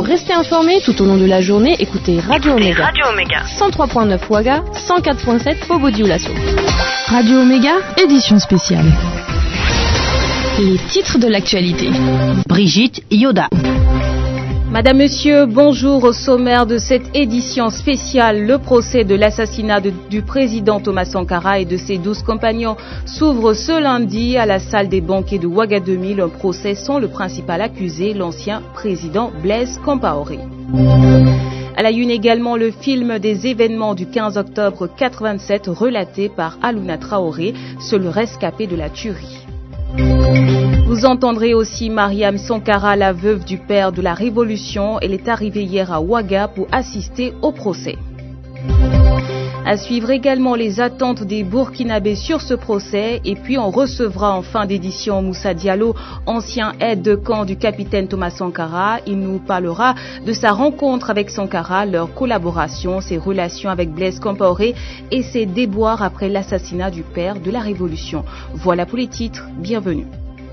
Pour rester informé tout au long de la journée, écoutez Radio Omega. 103.9 Ouaga, 104.7 Bobo-Dioulasso. Radio Omega, édition spéciale. Les titres de l'actualité. Brigitte Yoda. Madame, Monsieur, bonjour. Au sommaire de cette édition spéciale, le procès de l'assassinat du président Thomas Sankara et de ses 12 compagnons s'ouvre ce lundi à la salle des banquets de Ouaga 2000. Un procès sans le principal accusé, l'ancien président Blaise Compaoré. À la une également, le film des événements du 15 octobre 87 relaté par Alouna Traoré, seul rescapé de la tuerie. Vous entendrez aussi Mariam Sankara, la veuve du père de la Révolution. Elle est arrivée hier à Ouaga pour assister au procès. À suivre également les attentes des Burkinabés sur ce procès. Et puis on recevra en fin d'édition Moussa Diallo, ancien aide de camp du capitaine Thomas Sankara. Il nous parlera de sa rencontre avec Sankara, leur collaboration, ses relations avec Blaise Compaoré et ses déboires après l'assassinat du père de la Révolution. Voilà pour les titres, bienvenue.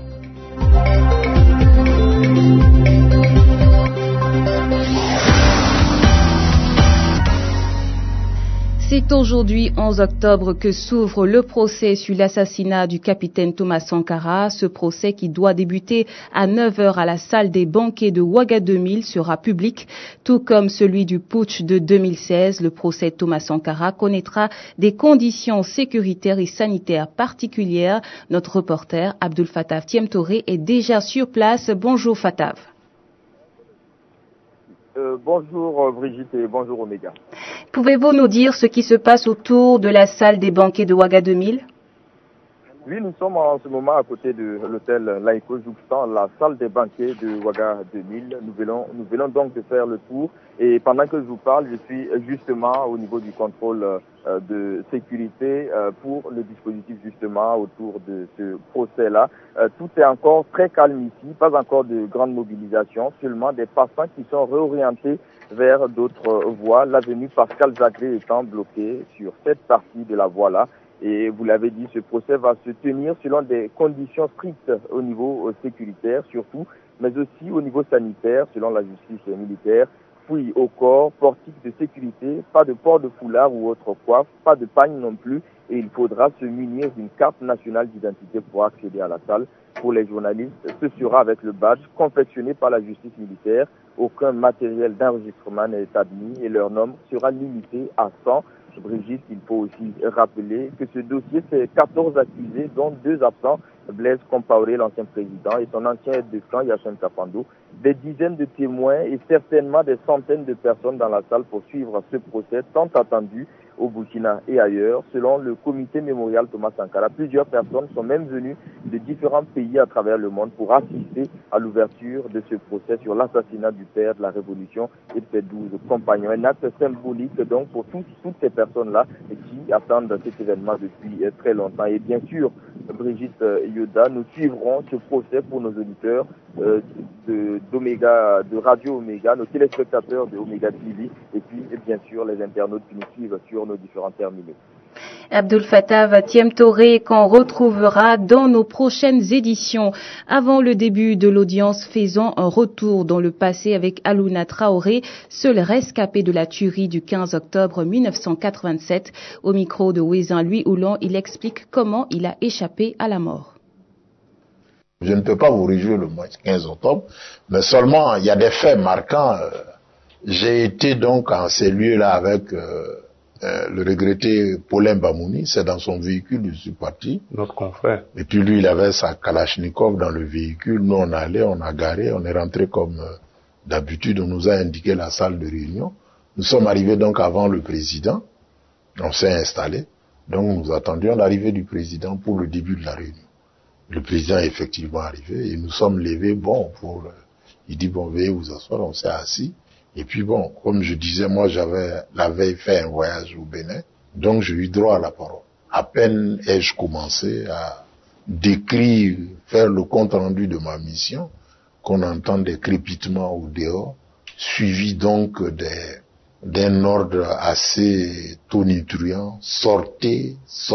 C'est aujourd'hui 11 octobre que s'ouvre le procès sur l'assassinat du capitaine Thomas Sankara. Ce procès qui doit débuter à 9h à la salle des banquets de Ouaga 2000 sera public, tout comme celui du putsch de 2016. Le procès de Thomas Sankara connaîtra des conditions sécuritaires et sanitaires particulières. Notre reporter Abdul Fattah Tiemtoré est déjà sur place. Bonjour Fattah. Bonjour Brigitte et bonjour Omega. Pouvez-vous nous dire ce qui se passe autour de la salle des banquets de Ouaga 2000? Oui, nous sommes en ce moment à côté de l'hôtel Laïko jouxtant la salle des banquets de Ouaga 2000. Nous venons donc de faire le tour et pendant que je vous parle, je suis justement au niveau du contrôle de sécurité pour le dispositif justement autour de ce procès-là. Tout est encore très calme ici, pas encore de grande mobilisation, seulement des passants qui sont réorientés vers d'autres voies. L'avenue Pascal Zagré étant bloquée sur cette partie de la voie-là. Et vous l'avez dit, ce procès va se tenir selon des conditions strictes au niveau sécuritaire surtout, mais aussi au niveau sanitaire selon la justice militaire. Fouille au corps, portique de sécurité, pas de port de foulard ou autre coiffe, pas de pagne non plus, et il faudra se munir d'une carte nationale d'identité pour accéder à la salle. Pour les journalistes, ce sera avec le badge confectionné par la justice militaire. Aucun matériel d'enregistrement n'est admis et leur nombre sera limité à 100. Brigitte, il faut aussi rappeler que ce dossier fait 14 accusés, dont 2 absents, Blaise Compaoré, l'ancien président, et son ancien aide de camp, Yachem Kapando, des dizaines de témoins et certainement des centaines de personnes dans la salle pour suivre ce procès tant attendu au Burkina et ailleurs. Selon le comité mémorial Thomas Sankara, plusieurs personnes sont même venues de différents pays à travers le monde pour assister à l'ouverture de ce procès sur l'assassinat du père de la Révolution et de ses 12 compagnons. Un acte symbolique donc pour toutes ces personnes-là qui attendent cet événement depuis très longtemps. Et bien sûr, Brigitte Yoda, nous suivrons ce procès pour nos auditeurs de Radio Omega, nos téléspectateurs de Omega TV et puis bien sûr les internautes qui nous suivent sur nos différents terminaux. Abdul Fattah Tiemtoré qu'on retrouvera dans nos prochaines éditions. Avant le début de l'audience, faisons un retour dans le passé avec Alouna Traoré, seul rescapé de la tuerie du 15 octobre 1987. Au micro de Ouézin Louis Oulon, il explique comment il a échappé à la mort. Je ne peux pas vous réjouir le 15 octobre, mais seulement il y a des faits marquants. J'ai été donc en ces lieux-là avec le regretté Paulin Bamouni, c'est dans son véhicule, je suis parti. Notre confrère. Et puis lui, il avait sa Kalachnikov dans le véhicule. Nous, on allait, on a garé, on est rentré comme d'habitude, on nous a indiqué la salle de réunion. Nous sommes arrivés donc avant le président, on s'est installé. Donc nous attendions l'arrivée du président pour le début de la réunion. Le président est effectivement arrivé et nous sommes levés, il dit veuillez vous asseoir, on s'est assis. Et puis comme je disais, moi j'avais la veille fait un voyage au Bénin, donc j'ai eu droit à la parole. À peine ai-je commencé à décrire, faire le compte rendu de ma mission, qu'on entend des crépitements au dehors, suivi donc d'un ordre assez tonitruant, sortez.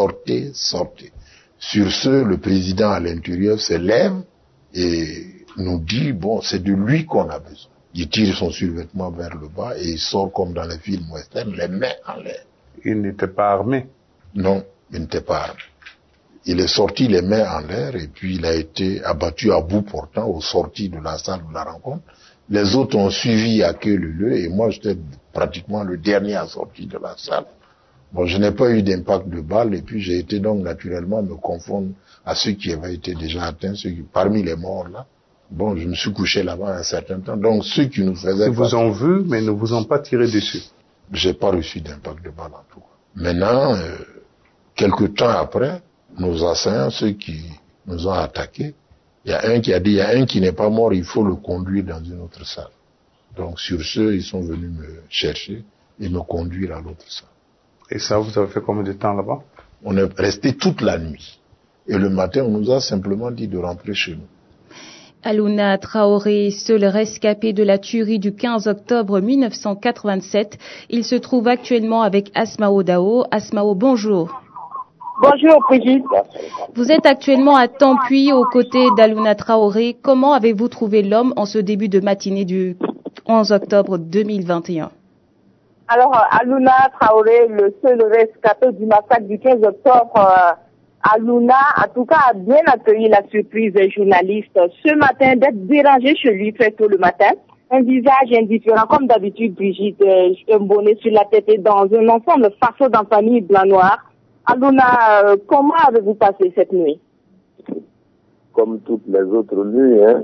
Sur ce, le président à l'intérieur se lève et nous dit, c'est de lui qu'on a besoin. Il tire son survêtement vers le bas et il sort comme dans les films western, les mains en l'air. Il n'était pas armé? Non, il n'était pas armé. Il est sorti les mains en l'air et puis il a été abattu à bout portant au sorti de la salle de la rencontre. Les autres ont suivi à queue leu et moi j'étais pratiquement le dernier à sortir de la salle. Bon, je n'ai pas eu d'impact de balle et puis j'ai été donc naturellement me confondre à ceux qui avaient été déjà atteints, parmi les morts là. Bon, je me suis couché là-bas un certain temps. Donc ceux qui nous faisaient... Ils vous ont vu mais ne vous ont pas tiré dessus? J'ai pas reçu d'impact de balle en tout cas. Maintenant, quelque temps après, nos assaillants, ceux qui nous ont attaqués, il y a un qui a dit, il y a un qui n'est pas mort, il faut le conduire dans une autre salle. Donc sur ce, ils sont venus me chercher et me conduire à l'autre salle. Et ça, vous avez fait combien de temps là-bas? On est resté toute la nuit. Et le matin, on nous a simplement dit de rentrer chez nous. Alouna Traoré, seul rescapé de la tuerie du 15 octobre 1987. Il se trouve actuellement avec Asmao Dao. Asmao, bonjour. Bonjour, Brigitte. Vous êtes actuellement à Tampuy aux côtés d'Alouna Traoré. Comment avez-vous trouvé l'homme en ce début de matinée du 11 octobre 2021? Alors, Alouna Traoré, le seul rescapé du massacre du 15 octobre, Alouna, en tout cas, a bien accueilli la surprise des journalistes ce matin d'être dérangé chez lui très tôt le matin. Un visage indifférent, comme d'habitude, Brigitte, un bonnet sur la tête et dans un ensemble façon dans famille blanc-noir. Alouna, comment avez-vous passé cette nuit? Comme toutes les autres nuits, hein.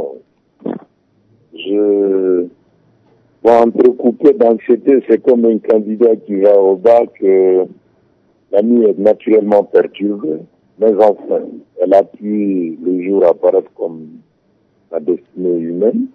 Entrecoupé d'anxiété, c'est comme un candidat qui va au bac. La nuit est naturellement perturbée, mais enfin, elle a pu le jour apparaître comme la destinée humaine.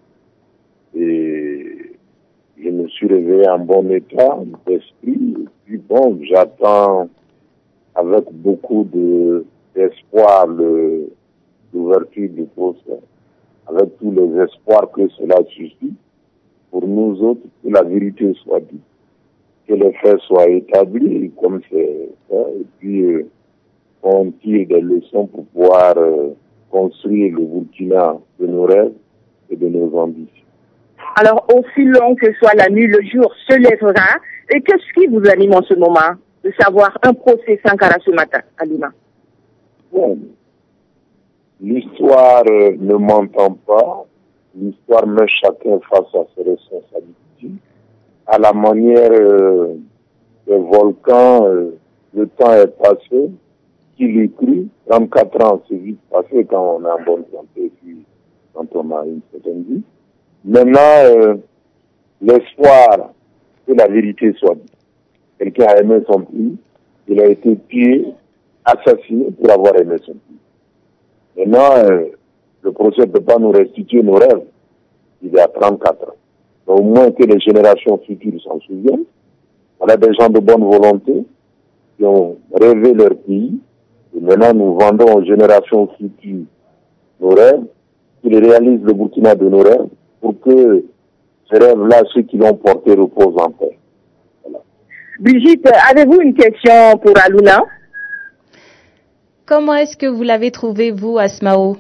Et je me suis réveillé en bon état d'esprit. Et puis bon, j'attends avec beaucoup d'espoir l'ouverture du procès, avec tous les espoirs que cela suscite pour nous autres, que la vérité soit dite, que les faits soient établis comme c'est fait, et puis on tire des leçons pour pouvoir construire le Burkina de nos rêves et de nos ambitions. Alors, aussi long que soit la nuit, le jour se lèvera. Et qu'est-ce qui vous anime en ce moment de savoir un procès Sankara ce matin, Alouna? Bon, l'histoire ne m'entend pas. L'histoire met chacun face à ses responsabilités. À la manière des volcans, le temps est passé. Qui l'eût cru? 34 ans, c'est vite passé quand on est en bonne santé, puis quand on a une certaine vie. Maintenant, l'espoir que la vérité soit dite. Quelqu'un a aimé son pays, il a été tué, assassiné pour avoir aimé son pays. Maintenant, le procès ne peut pas nous restituer nos rêves. Il y a 34 ans. Mais au moins que les générations futures s'en souviennent. On a des gens de bonne volonté qui ont rêvé leur pays. Et maintenant, nous vendons aux générations futures nos rêves, qu'ils réalisent le Burkina de nos rêves, pour que ces rêves-là, ceux qui l'ont porté, reposent en paix. Voilà. Brigitte, avez-vous une question pour Alouna? Comment est-ce que vous l'avez trouvé, vous, Asmao?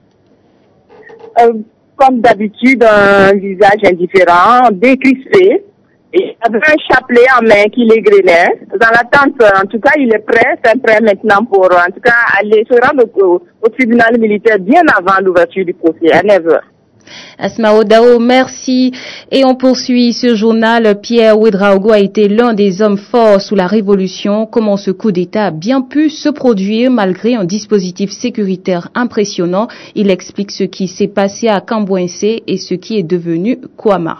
Comme d'habitude, un visage indifférent, décrispé, et avec un chapelet en main qui l'égrenait. Dans l'attente, en tout cas, il est prêt maintenant pour, en tout cas, aller se rendre au tribunal militaire bien avant l'ouverture du procès, à 9h. Asmao Dao, merci. Et on poursuit ce journal. Pierre Ouedraogo a été l'un des hommes forts sous la Révolution. Comment ce coup d'État a bien pu se produire malgré un dispositif sécuritaire impressionnant. Il explique ce qui s'est passé à Kambouense et ce qui est devenu Kouama.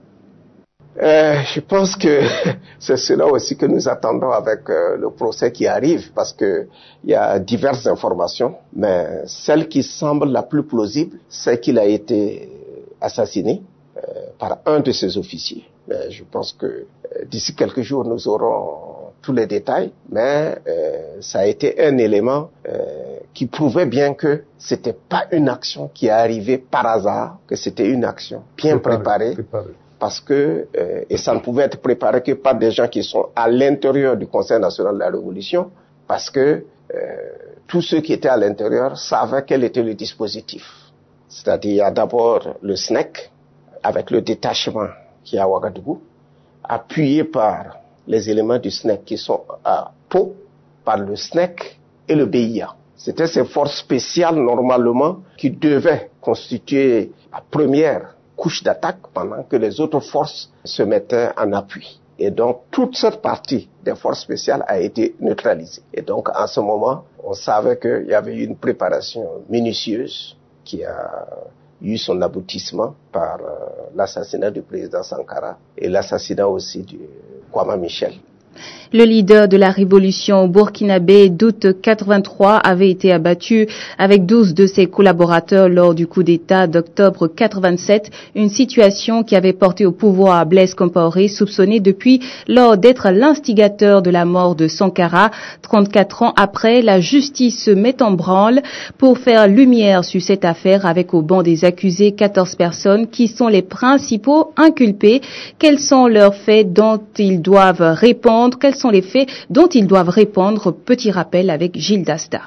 Je pense que c'est cela aussi que nous attendons avec le procès qui arrive, parce que il y a diverses informations, mais celle qui semble la plus plausible, c'est qu'il a été assassiné par un de ses officiers. Mais je pense que d'ici quelques jours, nous aurons tous les détails, mais ça a été un élément qui prouvait bien que c'était pas une action qui est arrivée par hasard, que c'était une action bien préparée. Parce que, et ça ne pouvait être préparé que par des gens qui sont à l'intérieur du Conseil national de la Révolution, parce que tous ceux qui étaient à l'intérieur savaient quel était le dispositif. C'est-à-dire, il y a d'abord le SNEC, avec le détachement qui est à Ouagadougou, appuyé par les éléments du SNEC qui sont à Pau, par le SNEC et le BIA. C'était ces forces spéciales, normalement, qui devaient constituer la première couche d'attaque pendant que les autres forces se mettaient en appui. Et donc, toute cette partie des forces spéciales a été neutralisée. Et donc, en ce moment, on savait qu'il y avait une préparation minutieuse qui a eu son aboutissement par l'assassinat du président Sankara et l'assassinat aussi du Kwame Michel. Le leader de la révolution burkinabé d'août 83 avait été abattu avec 12 de ses collaborateurs lors du coup d'État d'octobre 87, une situation qui avait porté au pouvoir Blaise Compaoré, soupçonné depuis lors d'être l'instigateur de la mort de Sankara. 34 ans après, la justice se met en branle pour faire lumière sur cette affaire avec au banc des accusés 14 personnes qui sont les principaux inculpés. Quels sont leurs faits dont ils doivent répondre? Quels sont les faits dont ils doivent répondre? Petit rappel avec Gilles Dasta.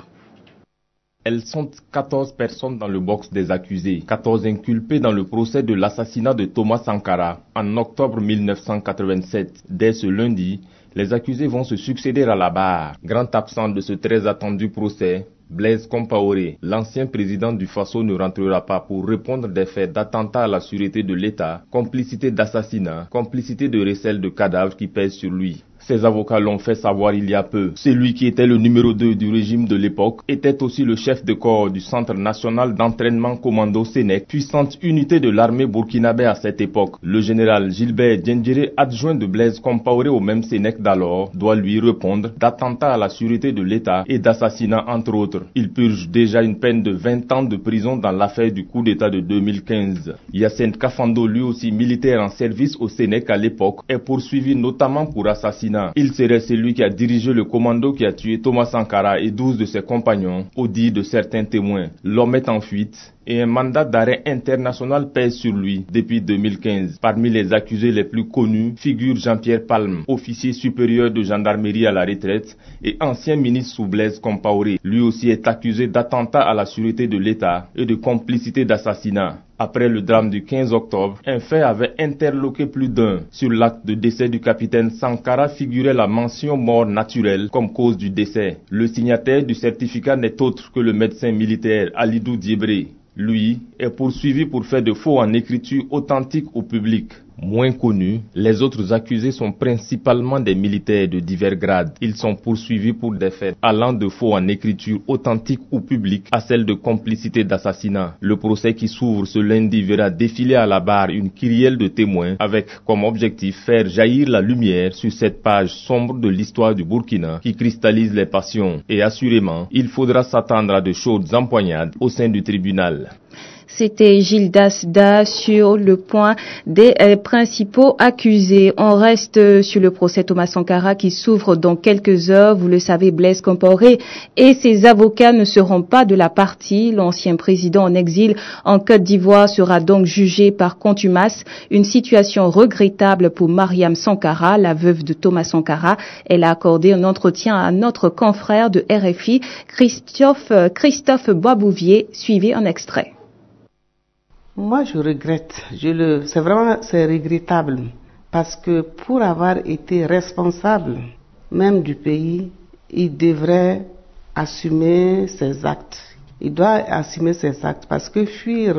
Elles sont 14 personnes dans le box des accusés, 14 inculpés dans le procès de l'assassinat de Thomas Sankara en octobre 1987. Dès ce lundi, les accusés vont se succéder à la barre. Grand absent de ce très attendu procès, Blaise Compaoré, l'ancien président du Faso, ne rentrera pas pour répondre des faits d'attentat à la sûreté de l'État, complicité d'assassinat, complicité de recel de cadavres qui pèsent sur lui. Ses avocats l'ont fait savoir il y a peu. Celui qui était le numéro 2 du régime de l'époque était aussi le chef de corps du Centre national d'entraînement commando SENEC, puissante unité de l'armée burkinabé à cette époque. Le général Gilbert Diendéré, adjoint de Blaise Compaoré au même SENEC d'alors, doit lui répondre d'attentat à la sûreté de l'État et d'assassinat entre autres. Il purge déjà une peine de 20 ans de prison dans l'affaire du coup d'État de 2015. Yacine Kafando, lui aussi militaire en service au SENEC à l'époque, est poursuivi notamment pour assassinat. Il serait celui qui a dirigé le commando qui a tué Thomas Sankara et 12 de ses compagnons, au dit de certains témoins. L'homme est en fuite et un mandat d'arrêt international pèse sur lui depuis 2015. Parmi les accusés les plus connus figure Jean-Pierre Palme, officier supérieur de gendarmerie à la retraite et ancien ministre sous Blaise Compaoré. Lui aussi est accusé d'attentat à la sûreté de l'État et de complicité d'assassinat. Après le drame du 15 octobre, un fait avait interloqué plus d'un. Sur l'acte de décès du capitaine Sankara figurait la mention mort naturelle comme cause du décès. Le signataire du certificat n'est autre que le médecin militaire Alidou Diebré. Lui est poursuivi pour fait de faux en écriture authentique au public. Moins connus, les autres accusés sont principalement des militaires de divers grades. Ils sont poursuivis pour des faits allant de faux en écriture authentique ou publique à celle de complicité d'assassinat. Le procès qui s'ouvre ce lundi verra défiler à la barre une kyrielle de témoins avec comme objectif faire jaillir la lumière sur cette page sombre de l'histoire du Burkina qui cristallise les passions. Et assurément, il faudra s'attendre à de chaudes empoignades au sein du tribunal. C'était Gilles Dasta sur le point des principaux accusés. On reste sur le procès Thomas Sankara qui s'ouvre dans quelques heures. Vous le savez, Blaise Compaoré et ses avocats ne seront pas de la partie. L'ancien président en exil en Côte d'Ivoire sera donc jugé par contumace. Une situation regrettable pour Mariam Sankara, la veuve de Thomas Sankara. Elle a accordé un entretien à notre confrère de RFI, Christophe Boisbouvier. Suivez un extrait. Moi, je regrette. C'est regrettable parce que pour avoir été responsable même du pays, il devrait assumer ses actes. Il doit assumer ses actes parce que fuir,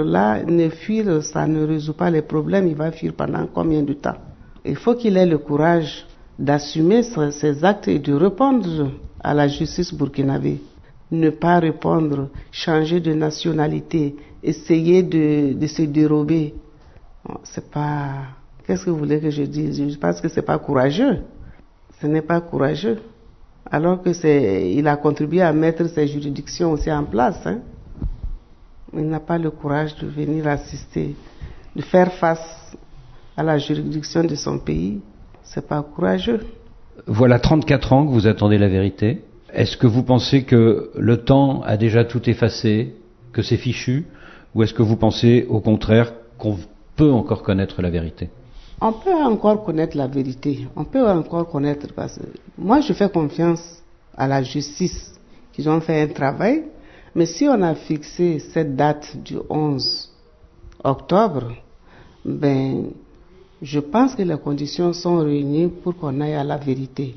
ça ne résout pas les problèmes. Il va fuir pendant combien de temps? Il faut qu'il ait le courage d'assumer ses actes et de répondre à la justice burkinabé. Ne pas répondre, changer de nationalité, essayer de se dérober. C'est pas... Qu'est-ce que vous voulez que je dise? Je pense que c'est pas courageux. Ce n'est pas courageux. Alors que il a contribué à mettre ces juridictions aussi en place. Il n'a pas le courage de venir assister, de faire face à la juridiction de son pays. C'est pas courageux. Voilà 34 ans que vous attendez la vérité. Est-ce que vous pensez que le temps a déjà tout effacé, que c'est fichu, ou est-ce que vous pensez au contraire qu'on peut encore connaître la vérité? On peut encore connaître la vérité. On peut encore connaître parce que moi je fais confiance à la justice qu'ils ont fait un travail. Mais si on a fixé cette date du 11 octobre, je pense que les conditions sont réunies pour qu'on aille à la vérité.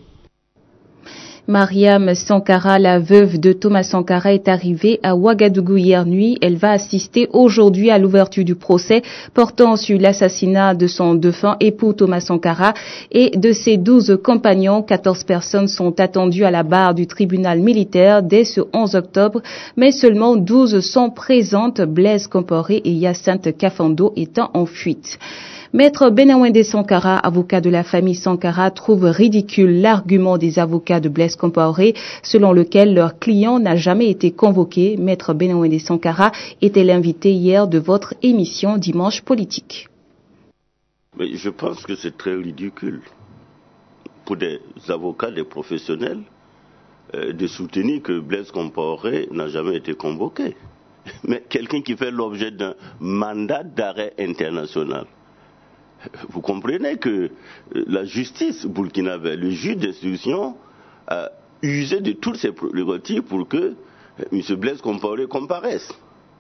Mariam Sankara, la veuve de Thomas Sankara, est arrivée à Ouagadougou hier nuit. Elle va assister aujourd'hui à l'ouverture du procès portant sur l'assassinat de son défunt époux Thomas Sankara et de ses 12 compagnons. 14 personnes sont attendues à la barre du tribunal militaire dès ce 11 octobre, mais seulement 12 sont présentes, Blaise Compaoré et Hyacinthe Kafando étant en fuite. Maître Benawende Sankara, avocat de la famille Sankara, trouve ridicule l'argument des avocats de Blaise Compaoré selon lequel leur client n'a jamais été convoqué. Maître Benawende Sankara était l'invité hier de votre émission Dimanche Politique. Mais je pense que c'est très ridicule pour des avocats, des professionnels, de soutenir que Blaise Compaoré n'a jamais été convoqué. Mais quelqu'un qui fait l'objet d'un mandat d'arrêt international. Vous comprenez que la justice burkinabé, le juge d'instruction, a usé de toutes ses prérogatives pour que M. Blaise Compaoré comparaisse.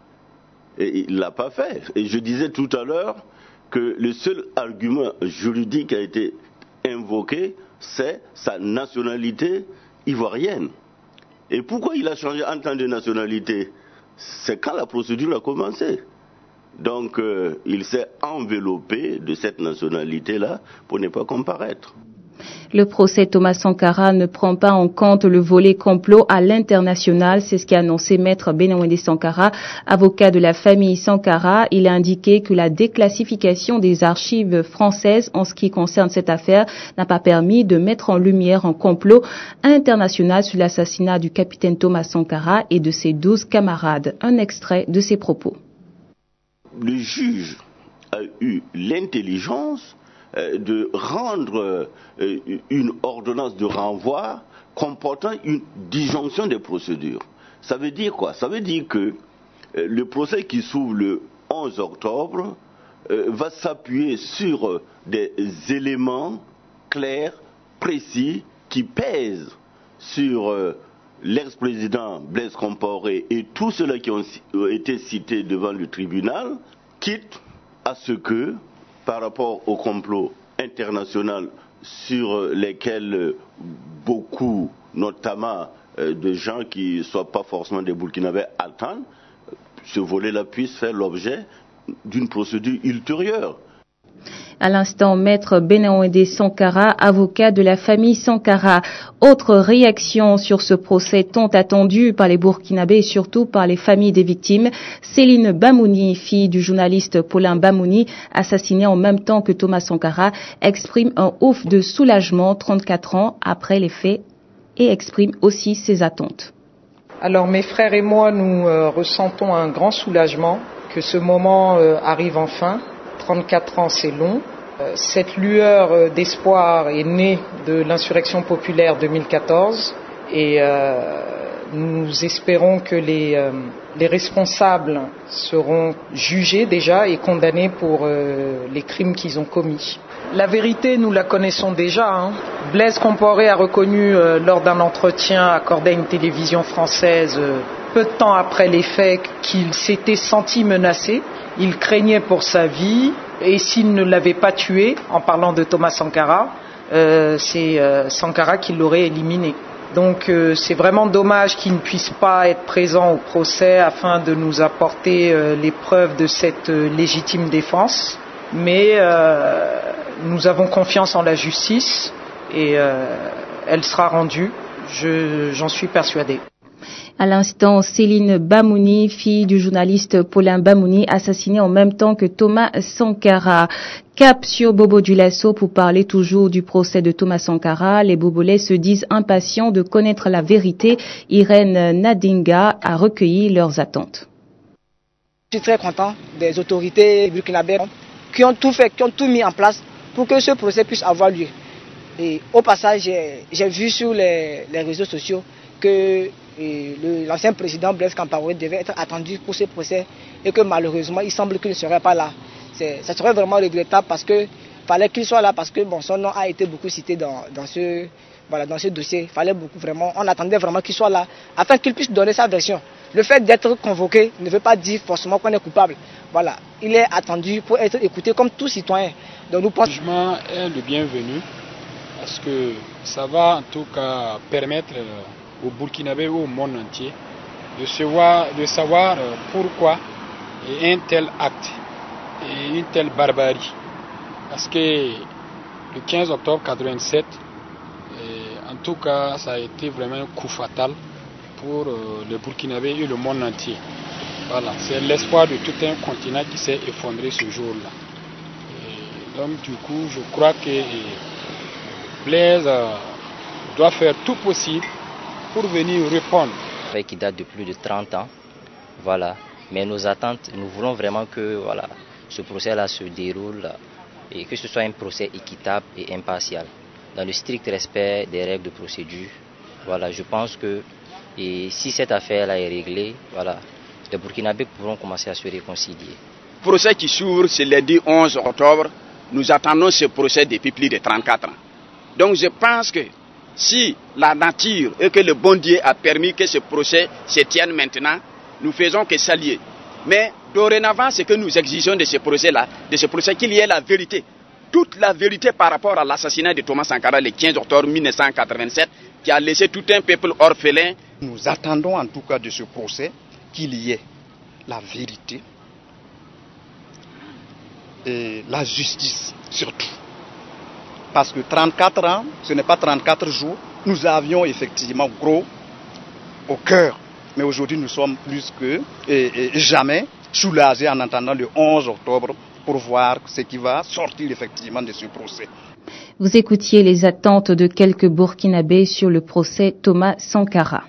Et il ne l'a pas fait. Et je disais tout à l'heure que le seul argument juridique qui a été invoqué, c'est sa nationalité ivoirienne. Et pourquoi il a changé en temps de nationalité? C'est quand la procédure a commencé. Donc, il s'est enveloppé de cette nationalité-là pour ne pas comparaître. Le procès Thomas Sankara ne prend pas en compte le volet complot à l'international. C'est ce qu'a annoncé Maître Benawende Sankara, avocat de la famille Sankara. Il a indiqué que la déclassification des archives françaises en ce qui concerne cette affaire n'a pas permis de mettre en lumière un complot international sur l'assassinat du capitaine Thomas Sankara et de ses 12 camarades. Un extrait de ses propos. Le juge a eu l'intelligence de rendre une ordonnance de renvoi comportant une disjonction des procédures. Ça veut dire quoi? Ça veut dire que le procès qui s'ouvre le 11 octobre va s'appuyer sur des éléments clairs, précis, qui pèsent sur l'ex-président Blaise Compaoré et tous ceux-là qui ont été cités devant le tribunal, quitte à ce que, par rapport au complot international sur lesquels beaucoup, notamment de gens qui ne soient pas forcément des Burkinabés, attendent, ce volet-là puisse faire l'objet d'une procédure ultérieure. À l'instant, Maître Benawende Sankara, avocat de la famille Sankara. Autre réaction sur ce procès tant attendu par les Burkinabés et surtout par les familles des victimes. Céline Bamouni, fille du journaliste Paulin Bamouni, assassinée en même temps que Thomas Sankara, exprime un ouf de soulagement 34 ans après les faits et exprime aussi ses attentes. Alors mes frères et moi, nous ressentons un grand soulagement que ce moment arrive enfin. 34 ans, c'est long. Cette lueur d'espoir est née de l'insurrection populaire 2014 et nous espérons que les responsables seront jugés déjà et condamnés pour les crimes qu'ils ont commis. La vérité, nous la connaissons déjà. Blaise Compaoré a reconnu lors d'un entretien accordé à une télévision française peu de temps après les faits qu'il s'était senti menacé. Il craignait pour sa vie et s'il ne l'avait pas tué, en parlant de Thomas Sankara, c'est Sankara qui l'aurait éliminé. Donc c'est vraiment dommage qu'il ne puisse pas être présent au procès afin de nous apporter les preuves de cette légitime défense. Mais nous avons confiance en la justice et elle sera rendue, j'en suis persuadé. À l'instant, Céline Bamouni, fille du journaliste Paulin Bamouni, assassinée en même temps que Thomas Sankara. Cap sur Bobo-Dioulasso pour parler toujours du procès de Thomas Sankara. Les Bobolais se disent impatients de connaître la vérité. Irène Nadinga a recueilli leurs attentes. Je suis très content des autorités burkinabées qui ont tout fait, qui ont tout mis en place pour que ce procès puisse avoir lieu. Et au passage, j'ai vu sur les réseaux sociaux que l'ancien président Blaise Compaoré devait être attendu pour ce procès et que malheureusement il semble qu'il ne serait pas là. Ça serait vraiment regrettable parce que fallait qu'il soit là parce que son nom a été beaucoup cité dans ce dossier. Fallait beaucoup vraiment, on attendait vraiment qu'il soit là afin qu'il puisse donner sa version. Le fait d'être convoqué ne veut pas dire forcément qu'on est coupable. voilà, il est attendu pour être écouté comme tout citoyen. Donc nous pensons... Le jugement est le bienvenu parce que ça va en tout cas permettre aux Burkinabés ou au monde entier de savoir pourquoi un tel acte et une telle barbarie. Parce que le 15 octobre 1987, en tout cas, ça a été vraiment un coup fatal pour les Burkinabés et le monde entier. Voilà, c'est l'espoir de tout un continent qui s'est effondré ce jour-là. Donc du coup, je crois que Blaise doit faire tout possible pour venir répondre. Qui date de plus de 30 ans, voilà. Mais nos attentes, nous voulons vraiment que voilà, ce procès-là se déroule et que ce soit un procès équitable et impartial, dans le strict respect des règles de procédure. Voilà, je pense que si cette affaire-là est réglée, voilà, les Burkinabés pourront commencer à se réconcilier. Le procès qui s'ouvre, c'est le lundi 11 octobre. Nous attendons ce procès depuis plus de 34 ans. Donc je pense que si la nature et que le bon Dieu a permis que ce procès se tienne maintenant, nous faisons que s'allier. Mais dorénavant, ce que nous exigeons de ce procès-là, qu'il y ait la vérité. Toute la vérité par rapport à l'assassinat de Thomas Sankara le 15 octobre 1987, qui a laissé tout un peuple orphelin. Nous attendons en tout cas de ce procès qu'il y ait la vérité et la justice surtout. Parce que 34 ans, ce n'est pas 34 jours. Nous avions effectivement gros au cœur. Mais aujourd'hui, nous sommes plus que jamais soulagés en attendant le 11 octobre pour voir ce qui va sortir effectivement de ce procès. Vous écoutiez les attentes de quelques Burkinabés sur le procès Thomas Sankara.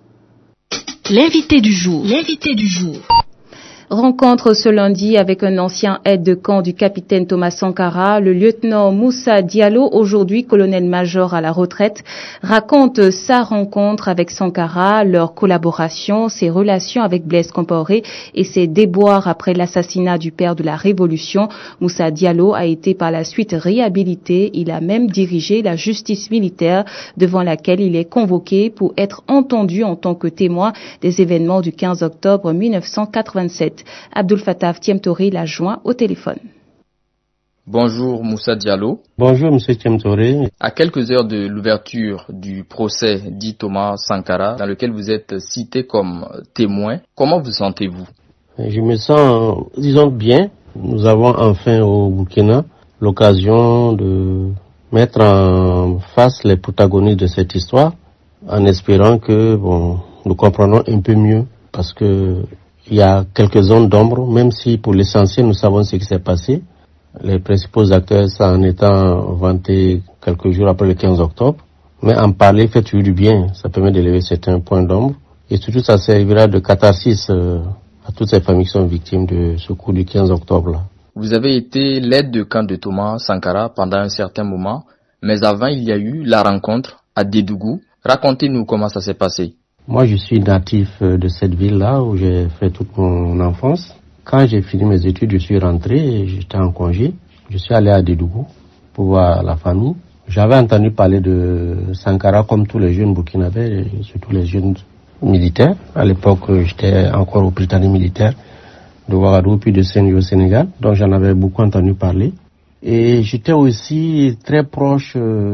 L'invité du jour. L'invité du jour. Rencontre ce lundi avec un ancien aide de camp du capitaine Thomas Sankara, le lieutenant Moussa Diallo, aujourd'hui colonel-major à la retraite, raconte sa rencontre avec Sankara, leur collaboration, ses relations avec Blaise Compaoré et ses déboires après l'assassinat du père de la Révolution. Moussa Diallo a été par la suite réhabilité. Il a même dirigé la justice militaire devant laquelle il est convoqué pour être entendu en tant que témoin des événements du 15 octobre 1987. Abdul Fattah Tiemtori l'a joint au téléphone. Bonjour Moussa Diallo. Bonjour Monsieur Tiemtori. À quelques heures de l'ouverture du procès dit Thomas Sankara, dans lequel vous êtes cité comme témoin, comment vous sentez-vous? Je me sens, disons, bien. Nous avons enfin au Burkina l'occasion de mettre en face les protagonistes de cette histoire, en espérant que nous comprenons un peu mieux, parce que il y a quelques zones d'ombre, même si pour l'essentiel nous savons ce qui s'est passé. Les principaux acteurs, ça en étant vantés quelques jours après le 15 octobre. Mais en parler fait toujours du bien, ça permet d'élever certains points d'ombre. Et surtout, ça servira de catharsis à toutes ces familles qui sont victimes de ce coup du 15 octobre là. Vous avez été l'aide de camp de Thomas Sankara pendant un certain moment, mais avant il y a eu la rencontre à Dédougou. Racontez-nous comment ça s'est passé. Moi, je suis natif de cette ville-là où j'ai fait toute mon enfance. Quand j'ai fini mes études, je suis rentré et j'étais en congé. Je suis allé à Dédougou pour voir la famille. J'avais entendu parler de Sankara comme tous les jeunes burkinabés, surtout les jeunes militaires. À l'époque, j'étais encore au Britannique militaire de Ouagadougou puis de Saint-Louis au Sénégal. Donc, j'en avais beaucoup entendu parler. Et j'étais aussi très proche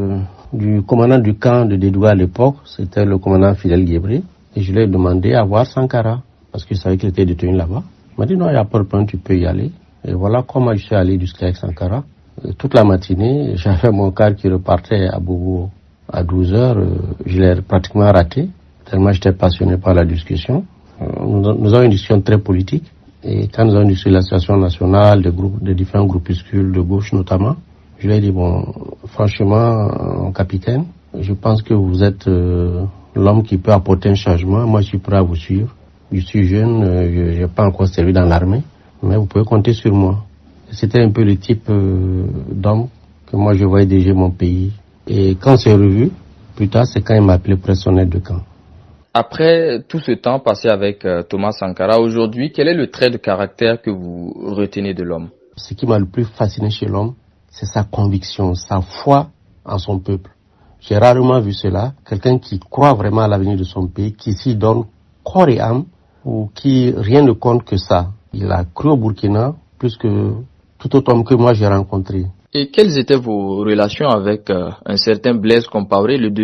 du commandant du camp de Dédougou à l'époque, c'était le commandant Fidel Guébré, et je lui ai demandé à voir Sankara, parce que je savais qu'il était détenu là-bas. Il m'a dit non, il n'y a pas de problème, tu peux y aller. Et voilà comment je suis allé jusqu'à Sankara. Et toute la matinée, j'avais mon car qui repartait à Bobo à 12h, je l'ai pratiquement raté, tellement j'étais passionné par la discussion. Nous avons une discussion très politique, et quand nous avons discuté de la situation nationale, des différents groupuscules de gauche notamment, je lui ai dit, franchement, capitaine, je pense que vous êtes l'homme qui peut apporter un changement. Moi, je suis prêt à vous suivre. Je suis jeune, je n'ai pas encore servi dans l'armée, mais vous pouvez compter sur moi. C'était un peu le type d'homme que moi, je voyais diriger mon pays. Et quand c'est revu, plus tard, c'est quand il m'a appelé personnel de camp. Après tout ce temps passé avec Thomas Sankara, aujourd'hui, quel est le trait de caractère que vous retenez de l'homme? Ce qui m'a le plus fasciné chez l'homme, c'est sa conviction, sa foi en son peuple. J'ai rarement vu cela. Quelqu'un qui croit vraiment à l'avenir de son pays, qui s'y donne corps et âme, ou qui rien ne compte que ça. Il a cru au Burkina plus que tout autre homme que moi j'ai rencontré. Et quelles étaient vos relations avec un certain Blaise Compaoré, la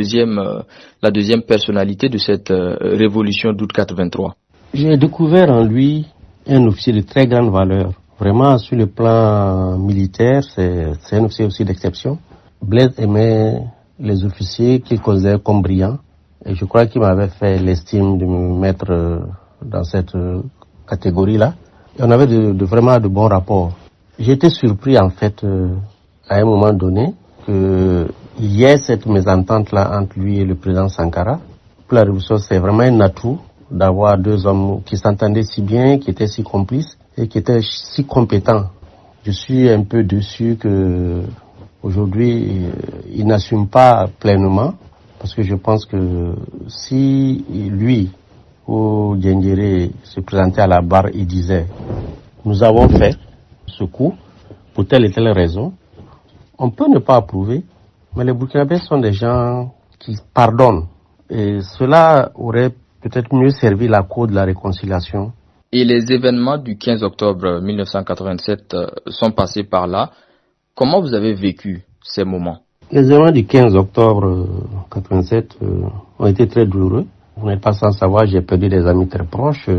deuxième personnalité de cette révolution d'août 83? J'ai découvert en lui un officier de très grande valeur. Vraiment, sur le plan militaire, c'est un officier aussi d'exception. Blaise aimait les officiers qu'il considérait comme brillants. Et je crois qu'il m'avait fait l'estime de me mettre dans cette catégorie-là. Et on avait vraiment de bons rapports. J'ai été surpris, en fait, à un moment donné, qu'il y ait cette mésentente-là entre lui et le président Sankara. Pour la révolution, c'est vraiment un atout d'avoir deux hommes qui s'entendaient si bien, qui étaient si complices et qui étaient si compétents. Je suis un peu déçu que aujourd'hui il n'assume pas pleinement, parce que je pense que si lui ou Diendéré se présentait à la barre et disait « Nous avons fait ce coup pour telle et telle raison », on peut ne pas approuver, mais les Burkinabés sont des gens qui pardonnent. Et cela aurait peut-être mieux servi la cause de la réconciliation. Et les événements du 15 octobre 1987 sont passés par là. Comment vous avez vécu ces moments? Les événements du 15 octobre 1987 ont été très douloureux. Vous n'êtes pas sans savoir, j'ai perdu des amis très proches,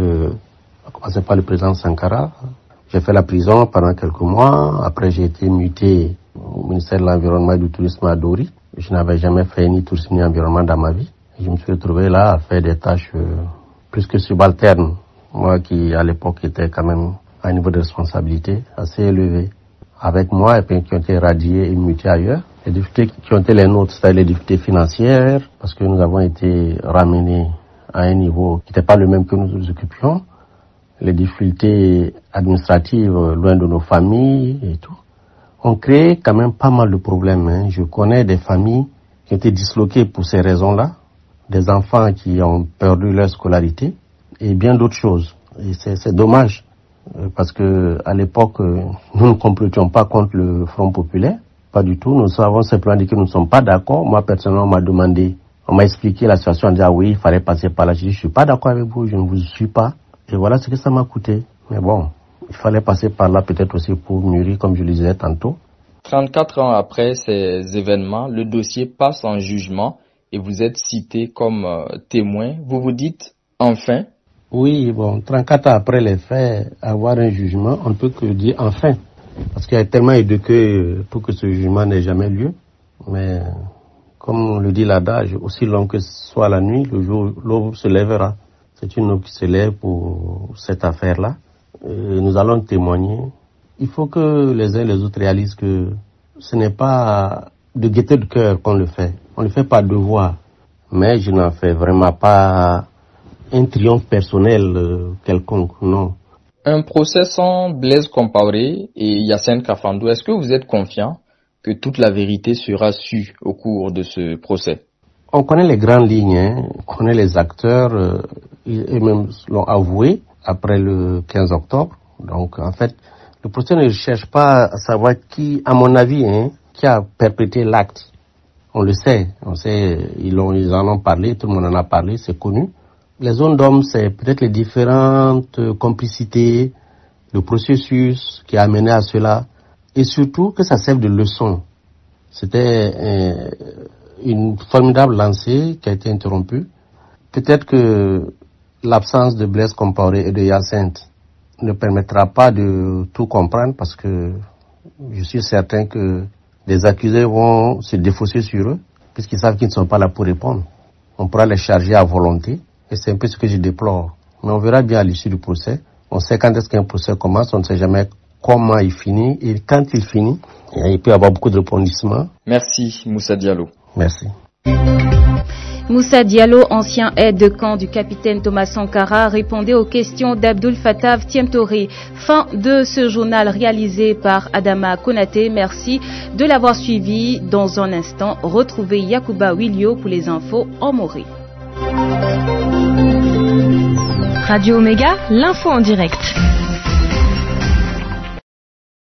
à commencer par le président Sankara. J'ai fait la prison pendant quelques mois. Après, j'ai été muté au ministère de l'Environnement et du Tourisme à Dori. Je n'avais jamais fait ni tourisme ni environnement dans ma vie. Je me suis retrouvé là à faire des tâches plus que subalternes. Moi qui, à l'époque, était quand même à un niveau de responsabilité assez élevé. Avec moi, et puis qui ont été radiés et mutés ailleurs. Les difficultés qui ont été les nôtres, c'était les difficultés financières, parce que nous avons été ramenés à un niveau qui n'était pas le même que nous occupions. Les difficultés administratives loin de nos familles et tout. On crée quand même pas mal de problèmes. Je connais des familles qui ont été disloquées pour ces raisons-là, des enfants qui ont perdu leur scolarité et bien d'autres choses. Et c'est dommage, parce que à l'époque, nous ne complotions pas contre le Front populaire, pas du tout. Nous avons simplement dit que nous ne sommes pas d'accord. Moi, personnellement, on m'a expliqué la situation, on dit oui, il fallait passer par là. Je dis, je suis pas d'accord avec vous, je ne vous suis pas. Et voilà ce que ça m'a coûté. Mais bon, il fallait passer par là peut-être aussi pour mûrir, comme je le disais tantôt. 34 ans après ces événements, le dossier passe en jugement et vous êtes cité comme témoin. Vous vous dites, enfin? Oui, bon, 34 ans après les faits, avoir un jugement, on ne peut que dire enfin. Parce qu'il y a tellement eu de queues pour que ce jugement n'ait jamais lieu. Mais, comme le dit l'adage, aussi long que soit la nuit, le jour, l'aube se lèvera. C'est une aube qui se lève pour cette affaire-là. Nous allons témoigner. Il faut que les uns et les autres réalisent que ce n'est pas de gaieté de cœur qu'on le fait. On le fait par devoir. Mais je n'en fais vraiment pas un triomphe personnel quelconque, non. Un procès sans Blaise Compaoré et Hyacinthe Kafando, est-ce que vous êtes confiant que toute la vérité sera sue au cours de ce procès? On connaît les grandes lignes, on connaît les acteurs, eux-mêmes l'ont avoué après le 15 octobre. Donc en fait, le procès ne cherche pas à savoir qui, à mon avis, qui a perpétré l'acte. On le sait, ils en ont parlé, tout le monde en a parlé, c'est connu. Les zones d'hommes, c'est peut-être les différentes complicités, le processus qui a amené à cela, et surtout que ça serve de leçon. C'était une formidable lancée qui a été interrompue. Peut-être que l'absence de Blaise Compaoré et de Hyacinthe ne permettra pas de tout comprendre, parce que je suis certain que les accusés vont se défausser sur eux, puisqu'ils savent qu'ils ne sont pas là pour répondre. On pourra les charger à volonté, et c'est un peu ce que je déplore. Mais on verra bien à l'issue du procès. On sait quand est-ce qu'un procès commence, on ne sait jamais comment il finit, et quand il finit, il peut y avoir beaucoup de rebondissements. Merci Moussa Diallo. Merci. Moussa Diallo, ancien aide-de-camp du capitaine Thomas Sankara, répondait aux questions d'Abdoul Fattah Tiemtoré. Fin de ce journal réalisé par Adama Konaté. Merci de l'avoir suivi. Dans un instant, retrouvez Yacouba Wilio pour les infos en Morée. Radio Omega, l'info en direct.